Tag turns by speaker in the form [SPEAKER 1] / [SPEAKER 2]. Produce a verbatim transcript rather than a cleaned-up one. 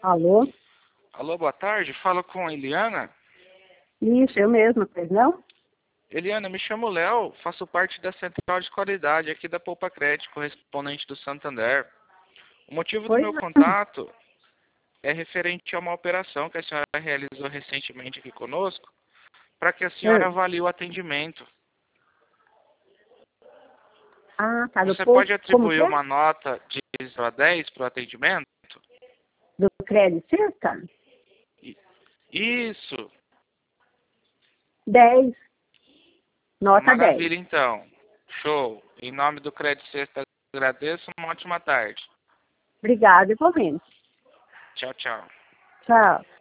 [SPEAKER 1] Alô?
[SPEAKER 2] Alô, boa tarde. Falo com a Eliana.
[SPEAKER 1] Isso, eu mesma, pois não?
[SPEAKER 2] Eliana, me chamo Léo, faço parte da Central de Qualidade aqui da Poupa Crédito, correspondente do Santander. O motivo do
[SPEAKER 1] Pois
[SPEAKER 2] meu
[SPEAKER 1] não.
[SPEAKER 2] contato é referente a uma operação que a senhora realizou recentemente aqui conosco, para que a senhora
[SPEAKER 1] É.
[SPEAKER 2] avalie o atendimento.
[SPEAKER 1] Ah, tá, do
[SPEAKER 2] Você
[SPEAKER 1] posto,
[SPEAKER 2] pode
[SPEAKER 1] como que
[SPEAKER 2] atribuir
[SPEAKER 1] é?
[SPEAKER 2] uma nota de zero a dez para o atendimento?
[SPEAKER 1] Do crédito certa?
[SPEAKER 2] I- Isso.
[SPEAKER 1] Dez. Nota dez.
[SPEAKER 2] Maravilha, então. Show. Em nome do Crédito Sexta, agradeço. Uma ótima tarde.
[SPEAKER 1] Obrigada, igualmente.
[SPEAKER 2] Tchau, tchau.
[SPEAKER 1] Tchau.